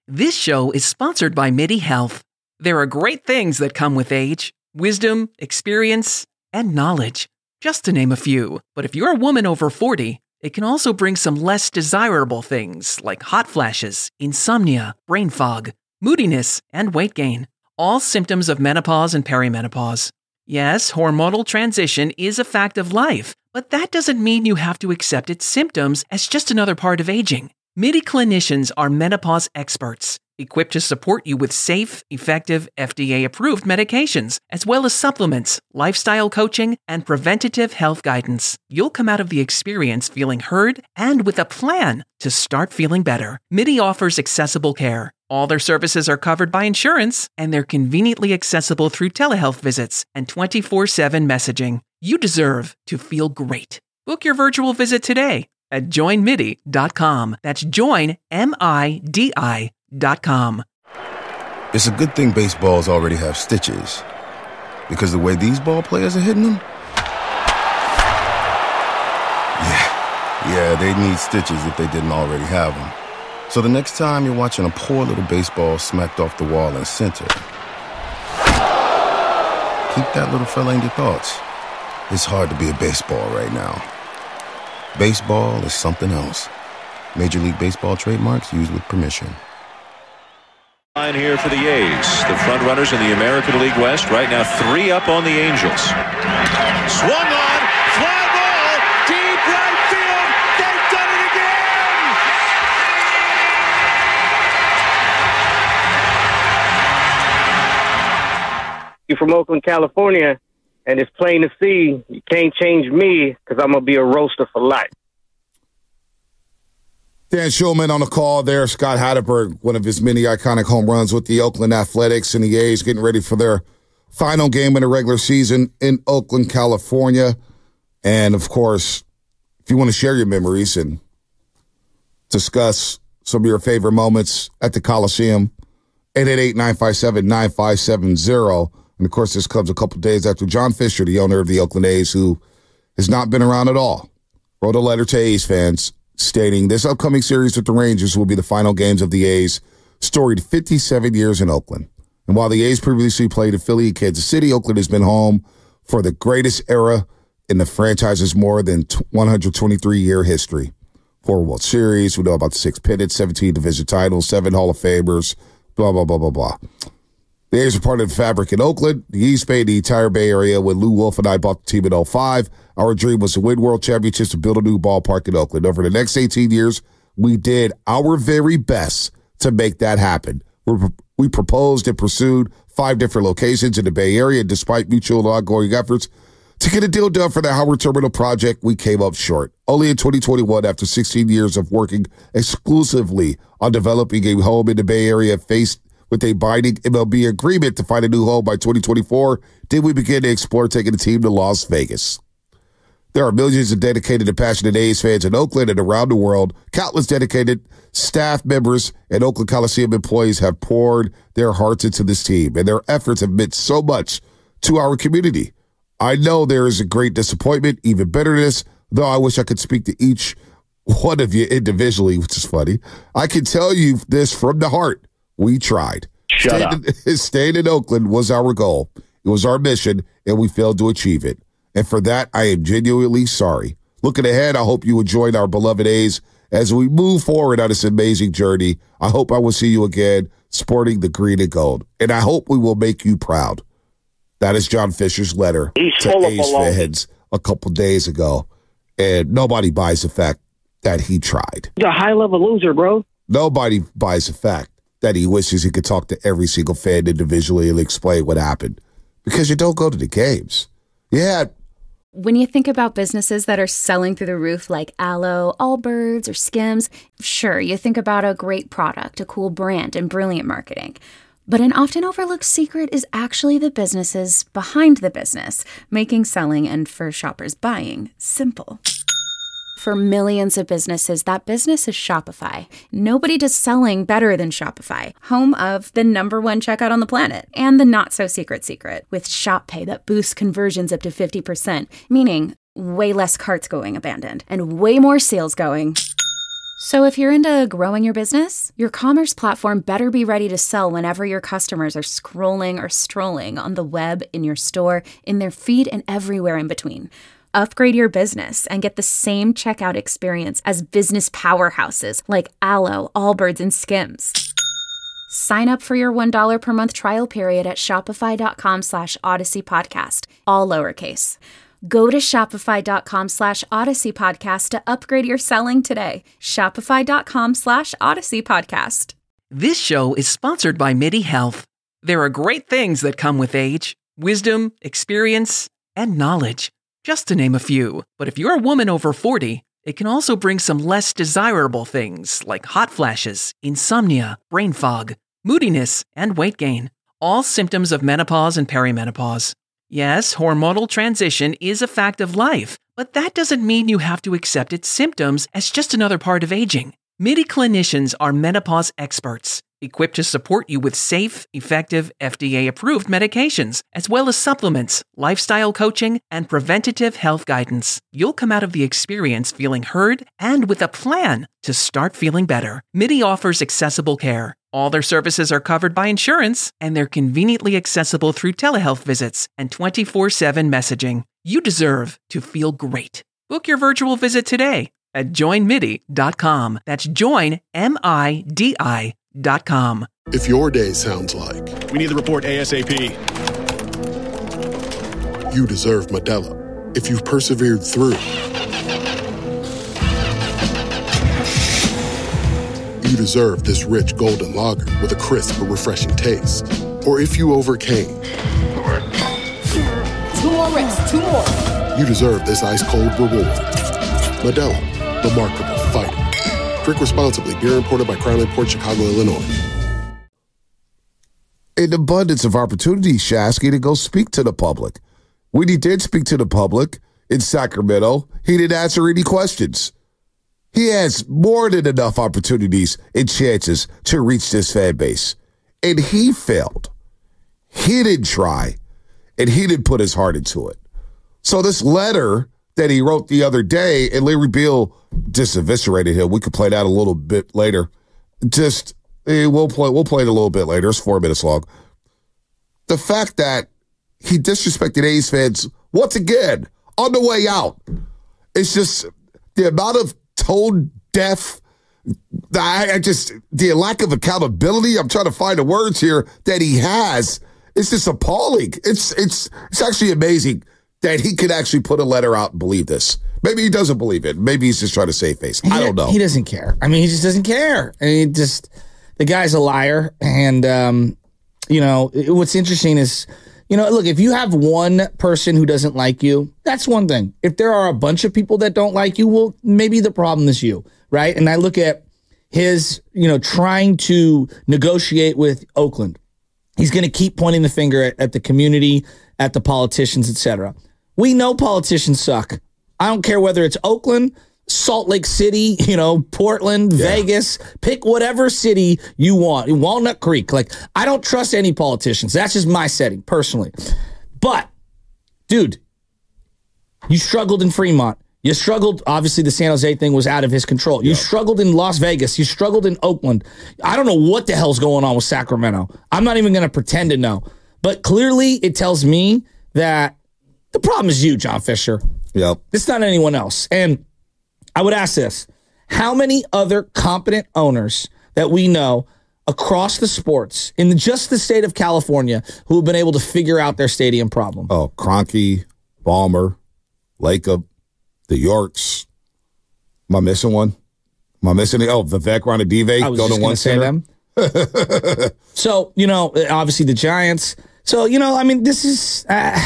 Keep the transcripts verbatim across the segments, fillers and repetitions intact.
This show is sponsored by MIDI Health. There are great things that come with age: wisdom, experience, and knowledge, just to name a few. But if you're a woman over forty, it can also bring some less desirable things like hot flashes, insomnia, brain fog, moodiness, and weight gain. All symptoms of menopause and perimenopause. Yes, hormonal transition is a fact of life, but that doesn't mean you have to accept its symptoms as just another part of aging. MIDI clinicians are menopause experts, equipped to support you with safe, effective, F D A-approved medications, as well as supplements, lifestyle coaching, and preventative health guidance. You'll come out of the experience feeling heard and with a plan to start feeling better. MIDI offers accessible care. All their services are covered by insurance, and they're conveniently accessible through telehealth visits and twenty-four seven messaging. You deserve to feel great. Book your virtual visit today at join midi dot com. That's join, M I D I dot com. It's a good thing baseballs already have stitches, because the way these ball players are hitting them, yeah, yeah, they need stitches if they didn't already have them. So the next time you're watching a poor little baseball smacked off the wall in center, keep that little fella in your thoughts. It's hard to be a baseball right now. Baseball is something else. Major League Baseball trademarks used with permission. Line here for the A's. The front runners in the American League West right now, three up on the Angels. Swung on, fly ball, deep right field. They've done it again. You're from Oakland, California, and it's plain to see you can't change me because I'm gonna be a roaster for life. Dan Shulman on the call there. Scott Hatteberg, one of his many iconic home runs with the Oakland Athletics, and the A's getting ready for their final game in the regular season in Oakland, California. And, of course, if you want to share your memories and discuss some of your favorite moments at the Coliseum, eight eight eight, nine five seven, nine five seven zero. And, of course, this comes a couple days after John Fisher, the owner of the Oakland A's, who has not been around at all, wrote a letter to A's fans stating this upcoming series with the Rangers will be the final games of the A's' storied fifty-seven years in Oakland. And while the A's previously played in Philly and Kansas City, Oakland has been home for the greatest era in the franchise's more than one hundred twenty-three year history. Four World Series, we know about the six pennants, seventeen division titles, seven Hall of Famers, blah, blah, blah, blah, blah. The A's are part of the fabric in Oakland, the East Bay, the entire Bay Area. When Lou Wolf and I bought the team in oh five, our dream was to win world championships and build a new ballpark in Oakland. Over the next eighteen years, we did our very best to make that happen. We're, we proposed and pursued five different locations in the Bay Area. Despite mutual and ongoing efforts to get a deal done for the Howard Terminal project, we came up short. Only in twenty twenty-one, after sixteen years of working exclusively on developing a home in the Bay Area, faced with a binding M L B agreement to find a new home by twenty twenty-four, did we begin to explore taking the team to Las Vegas. There are millions of dedicated and passionate A's fans in Oakland and around the world. Countless dedicated staff members and Oakland Coliseum employees have poured their hearts into this team, and their efforts have meant so much to our community. I know there is a great disappointment, even bitterness, though I wish I could speak to each one of you individually, which is funny. I can tell you this from the heart. We tried. Shut staying up. In, staying in Oakland was our goal. It was our mission, and we failed to achieve it. And for that, I am genuinely sorry. Looking ahead, I hope you enjoyed our beloved A's as we move forward on this amazing journey. I hope I will see you again sporting the green and gold, and I hope we will make you proud. That is John Fisher's letter He's to full of A's baloney. fans a couple days ago, and nobody buys the fact that he tried. He's a high-level loser, bro. Nobody buys the fact that he wishes he could talk to every single fan individually and explain what happened, because you don't go to the games. Yeah. When you think about businesses that are selling through the roof like Aloe, Allbirds, or Skims, sure, you think about a great product, a cool brand, and brilliant marketing. But an often overlooked secret is actually the businesses behind the business, making selling and, for shoppers, buying simple. For millions of businesses, that business is Shopify. Nobody does selling better than Shopify, home of the number one checkout on the planet, and the not-so-secret secret, with Shop Pay that boosts conversions up to fifty percent, meaning way less carts going abandoned, and way more sales going So if you're into growing your business, your commerce platform better be ready to sell whenever your customers are scrolling or strolling on the web, in your store, in their feed, and everywhere in between. Upgrade your business and get the same checkout experience as business powerhouses like Allo, Allbirds, and Skims. Sign up for your one dollar per month trial period at shopify.com slash Odyssey Podcast, all lowercase. Go to shopify.com slash Odyssey Podcast to upgrade your selling today. Shopify.com slash Odyssey Podcast. This show is sponsored by MIDI Health. There are great things that come with age, wisdom, experience, and knowledge, just to name a few. But if you're a woman over forty, it can also bring some less desirable things like hot flashes, insomnia, brain fog, moodiness, and weight gain, all symptoms of menopause and perimenopause. Yes, hormonal transition is a fact of life, but that doesn't mean you have to accept its symptoms as just another part of aging. MIDI clinicians are menopause experts, equipped to support you with safe, effective, F D A-approved medications, as well as supplements, lifestyle coaching, and preventative health guidance. You'll come out of the experience feeling heard and with a plan to start feeling better. MIDI offers accessible care. All their services are covered by insurance, and they're conveniently accessible through telehealth visits and twenty-four seven messaging. You deserve to feel great. Book your virtual visit today at join midi dot com. That's join, M I D I dot com. If your day sounds like we need the report ASAP, you deserve Modelo. If you've persevered through, you deserve this rich golden lager with a crisp but refreshing taste. Or if you overcame, two more reps, two more. You deserve this ice cold reward. Modelo, the Remarkable Fighter. Drink responsibly. Beer imported by Crown Imports, Chicago, Illinois. An abundance of opportunities, Shasky, to go speak to the public. When he did speak to the public in Sacramento, he didn't answer any questions. He has more than enough opportunities and chances to reach this fan base. And he failed. He didn't try, and he didn't put his heart into it. So this letter that he wrote the other day, and Larry Beal just eviscerated him. We could play that a little bit later. Just, eh, we'll play we'll play it a little bit later. It's four minutes long. The fact that he disrespected A's fans once again on the way out. It's just the amount of tone deaf, I, I just, the lack of accountability, I'm trying to find the words here, that he has. It's just appalling. It's, it's, it's actually amazing that he could actually put a letter out and believe this. Maybe he doesn't believe it. Maybe he's just trying to save face. I don't know. He doesn't care. I mean, he just doesn't care. I mean, just, the guy's a liar. And, um, you know, what's interesting is, you know, look, if you have one person who doesn't like you, that's one thing. If there are a bunch of people that don't like you, well, maybe the problem is you, right? And I look at his, you know, trying to negotiate with Oakland. He's going to keep pointing the finger at, at the community, at the politicians, et cetera. We know politicians suck. I don't care whether it's Oakland, Salt Lake City, you know, Portland, yeah. Vegas, pick whatever city you want. Walnut Creek. Like, I don't trust any politicians. That's just my setting, personally. But, dude, you struggled in Fremont. You struggled, obviously the San Jose thing was out of his control. You yeah. struggled in Las Vegas. You struggled in Oakland. I don't know what the hell's going on with Sacramento. I'm not even going to pretend to know. But clearly it tells me that the problem is you, John Fisher. Yep. It's not anyone else. And I would ask this. How many other competent owners that we know across the sports in just the state of California who have been able to figure out their stadium problem? Oh, Kroenke, Ballmer, Lacob, the Yorks. Am I missing one? Am I missing it? Oh, Vivek Ranadive. I was just going to say them. So, you know, obviously the Giants. So, you know, I mean, this is... Uh,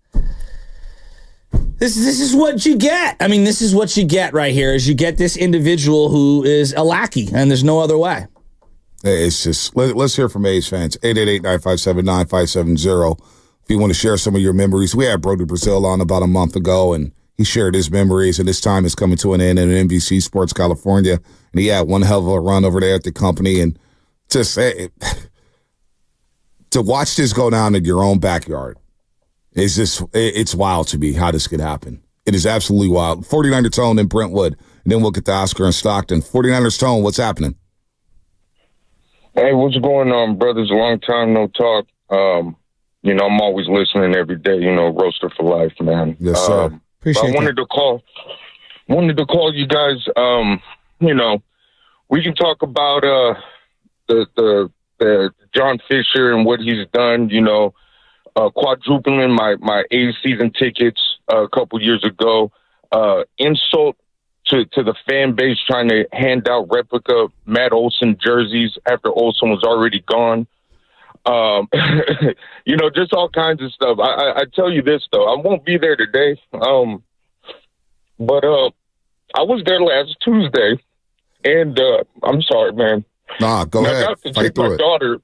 This this is what you get. I mean, this is what you get right here, is you get this individual who is a lackey, and there's no other way. It's just, let, let's hear from A's fans. eight eight eight, nine five seven, nine five seven zero. If you want to share some of your memories. We had Brody Brazil on about a month ago, and he shared his memories, and his time is coming to an end in N B C Sports California. And he had one hell of a run over there at the company. And just it, to watch this go down in your own backyard, it's just, it's wild to me how this could happen. It is absolutely wild. forty-niner Tone in Brentwood, and then we'll get to Oscar and Stockton. forty-niners Tone, what's happening? Hey, what's going on, brothers? Long time no talk. Um, you know, I'm always listening every day. You know, Roaster for life, man. Yes, sir. Um, Appreciate I wanted that. to call. Wanted to call you guys. Um, you know, we can talk about uh, the the the John Fisher and what he's done. You know, uh, quadrupling my my A's season tickets uh, a couple years ago. Uh, insult to to the fan base trying to hand out replica Matt Olson jerseys after Olson was already gone. Um, you know, just all kinds of stuff. I, I, I tell you this though, I won't be there today. Um, but uh, I was there last Tuesday, and uh, I'm sorry, man. Nah, go I ahead. got to Fight take my through it. daughter.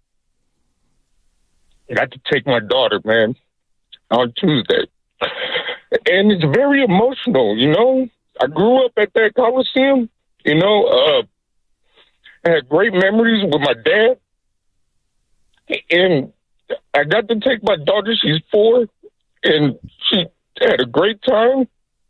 I got to take my daughter, man, on Tuesday, and it's very emotional. You know, I grew up at that Coliseum. You know, uh, I had great memories with my dad. And I got to take my daughter, she's four, and she had a great time.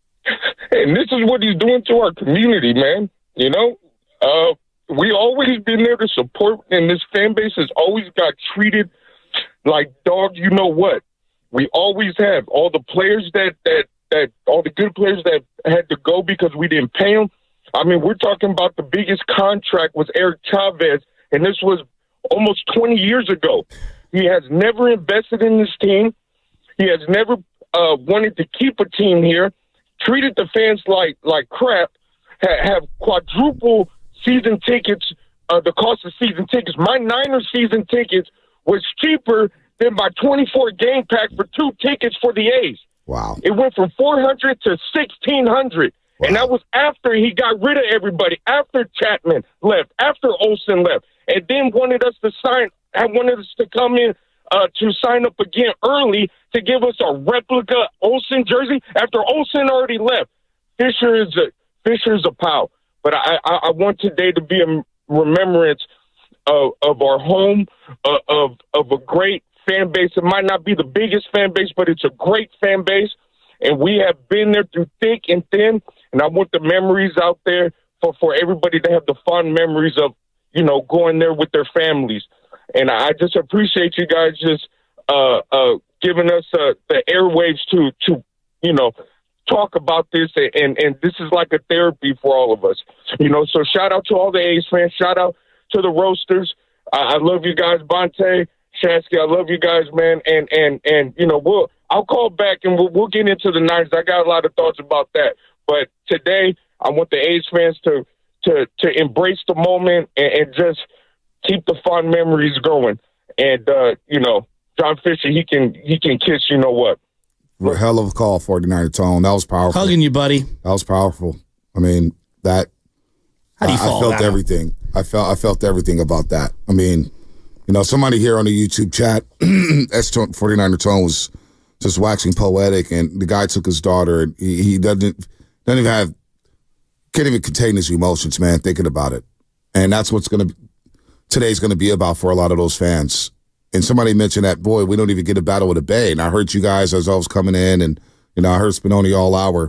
And this is what he's doing to our community, man. You know, uh, we always been there to support, and this fan base has always got treated like dog, you know what. We always have. All the players that, that, that, all the good players that had to go because we didn't pay them. I mean, we're talking about the biggest contract was Eric Chavez, and this was almost twenty years ago. He has never invested in this team. He has never uh, wanted to keep a team here, treated the fans like, like crap, ha- have quadruple season tickets, uh, the cost of season tickets. My Niners season tickets was cheaper than my twenty-four game pack for two tickets for the A's. Wow. It went from four hundred to sixteen hundred. Wow. And that was after he got rid of everybody, after Chapman left, after Olsen left. And then wanted us to sign, wanted us to come in uh, to sign up again early to give us a replica Olsen jersey after Olsen already left. Fisher is a Fisher is a pal, but I, I, I want today to be a remembrance of, of our home, uh, of of a great fan base. It might not be the biggest fan base, but it's a great fan base, and we have been there through thick and thin. And I want the memories out there for, for everybody to have the fond memories of, you know, going there with their families. And I just appreciate you guys just uh, uh, giving us uh, the airwaves to, to, you know, talk about this. And, and this is like a therapy for all of us, you know. So shout out to all the A's fans. Shout out to the Roasters. I, I love you guys, Bonte, Shasky. I love you guys, man. And, and, and you know, we'll I'll call back and we'll, we'll get into the Niners. I got a lot of thoughts about that. But today, I want the A's fans to to to embrace the moment and, and just keep the fond memories going. And uh, you know, John Fisher, he can he can kiss you know what. A hell of a call, forty-niner Tone. That was powerful. Hugging you, buddy. That was powerful. I mean, that How do you I, follow I felt that everything. I felt I felt everything about that. I mean, you know, somebody here on the YouTube chat, that's forty-niner Tone, was just waxing poetic, and the guy took his daughter, and he, he doesn't doesn't even have can't even contain his emotions, man, thinking about it. And that's what's going to today's going to be about for a lot of those fans. And somebody mentioned that, boy, we don't even get a battle with the Bay. And I heard you guys as I was coming in, and, you know, I heard Spinoni all hour.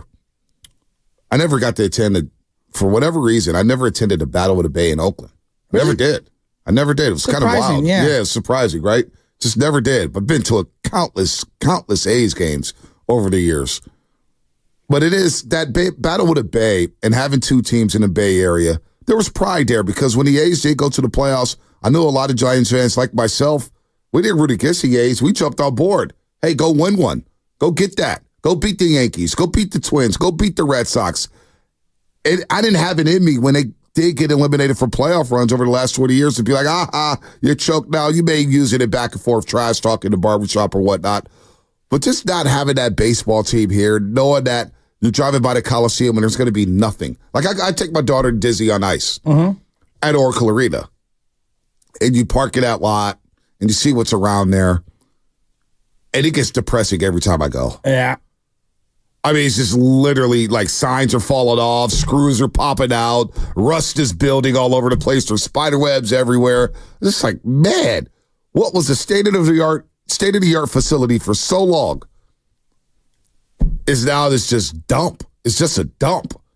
I never got to attend, a, for whatever reason, I never attended a battle with the Bay in Oakland. I never did. I never did. It was kind of wild. Yeah. yeah, it's surprising, right? Just never did. But been to a countless, countless A's games over the years. But it is that Bay, battle with the Bay and having two teams in the Bay Area, there was pride there because when the A's did go to the playoffs, I know a lot of Giants fans like myself, we didn't root against the A's. We jumped on board. Hey, go win one. Go get that. Go beat the Yankees. Go beat the Twins. Go beat the Red Sox. And I didn't have it in me when they did get eliminated from playoff runs over the last twenty years to be like, ah, you're choked now. You may use it in back and forth trash talk in the barbershop or whatnot. But just not having that baseball team here, knowing that you're driving by the Coliseum and there's going to be nothing. Like, I, I take my daughter to Disney on Ice mm-hmm. at Oracle Arena. And you park in that lot and you see what's around there. And it gets depressing every time I go. Yeah. I mean, it's just literally like signs are falling off, screws are popping out, rust is building all over the place. There's spider webs everywhere. It's like, man, what was the state-of-the-art, state-of-the-art facility for so long is now this just dump. It's just a dump.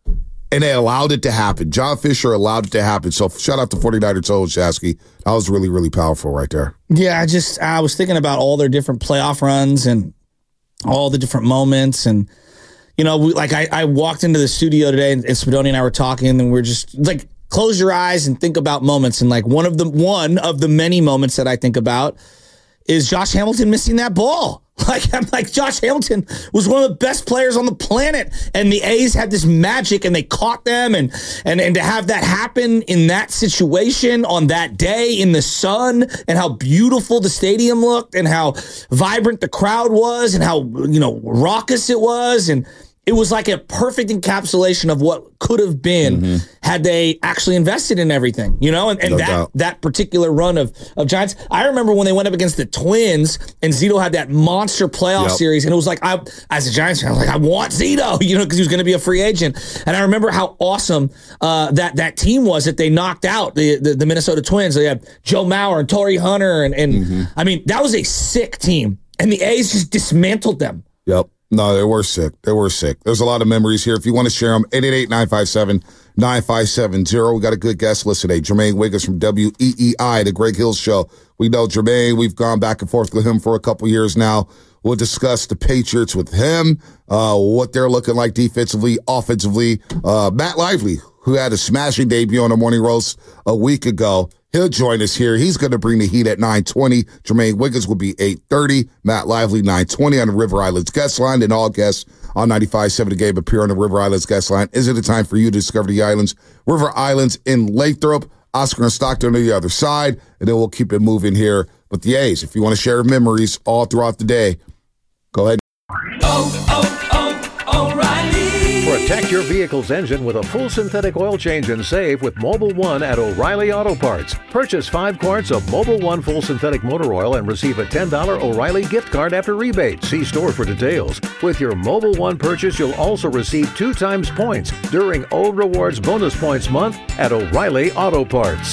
And they allowed it to happen. John Fisher allowed it to happen. So shout out to forty-niner Toe Shasky. That was really, really powerful right there. Yeah, I just, I was thinking about all their different playoff runs and all the different moments. And, you know, we, like I, I walked into the studio today and, and Spadoni and I were talking and we we're just like, close your eyes and think about moments. And like one of the, one of the many moments that I think about is Josh Hamilton missing that ball. Like, I'm like, Josh Hamilton was one of the best players on the planet, and the A's had this magic, and they caught them, and and and to have that happen in that situation on that day in the sun, and how beautiful the stadium looked, and how vibrant the crowd was, and how, you know, raucous it was, and it was like a perfect encapsulation of what could have been mm-hmm. had they actually invested in everything, you know, and, and no that doubt. that particular run of, of Giants. I remember when they went up against the Twins and Zito had that monster playoff Yep. series. And it was like, I, as a Giants fan, I was like, I want Zito, you know, because he was going to be a free agent. And I remember how awesome uh, that, that team was that they knocked out the, the, the Minnesota Twins. They had Joe Mauer and Torrey Hunter. And, and mm-hmm. I mean, that was a sick team. And the A's just dismantled them. Yep. No, they were sick. They were sick. There's a lot of memories here. If you want to share them, eight eight eight, nine five seven, nine five seven zero. We got a good guest list today. Jermaine Wiggins from W E E I, the Greg Hill Show. We know Jermaine. We've gone back and forth with him for a couple years now. We'll discuss the Patriots with him, uh, what they're looking like defensively, offensively. Uh, Matt Lively, who had a smashing debut on the Morning Roast a week ago. He'll join us here. He's going to bring the heat at nine twenty. Jermaine Wiggins will be eight thirty. Matt Lively, nine twenty on the River Islands guest line. And all guests on ninety-five point seven The Game appear on the River Islands guest line. Is it a time for you to discover the islands? River Islands in Lathrop. Oscar and Stockton on the other side. And then we'll keep it moving here with the A's. If you want to share memories all throughout the day, go ahead. Oh, oh, oh, O'Reilly. Protect your vehicle's engine with a full synthetic oil change and save with Mobil one at O'Reilly Auto Parts. Purchase five quarts of Mobil one full synthetic motor oil and receive a ten dollars O'Reilly gift card after rebate. See store for details. With your Mobil one purchase, you'll also receive two times points during O Rewards Bonus Points Month at O'Reilly Auto Parts.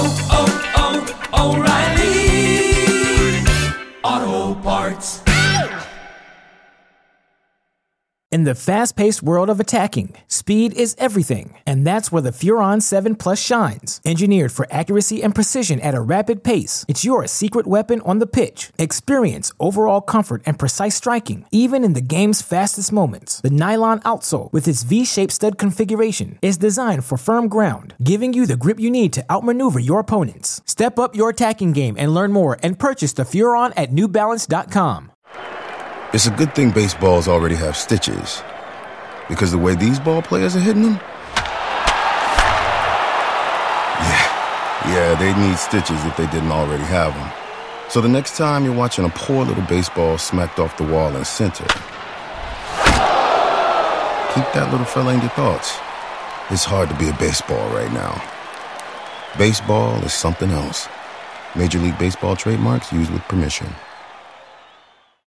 Oh, oh, oh, O'Reilly Auto Parts. In the fast-paced world of attacking, speed is everything, and that's where the Furon seven Plus shines. Engineered for accuracy and precision at a rapid pace, it's your secret weapon on the pitch. Experience overall comfort and precise striking, even in the game's fastest moments. The nylon outsole, with its V-shaped stud configuration, is designed for firm ground, giving you the grip you need to outmaneuver your opponents. Step up your attacking game and learn more and purchase the Furon at new balance dot com. It's a good thing baseballs already have stitches, because the way these ball players are hitting them, yeah, yeah, they need stitches if they didn't already have them. So the next time you're watching a poor little baseball smacked off the wall in center, keep that little fella in your thoughts. It's hard to be a baseball right now. Baseball is something else. Major League Baseball trademarks used with permission.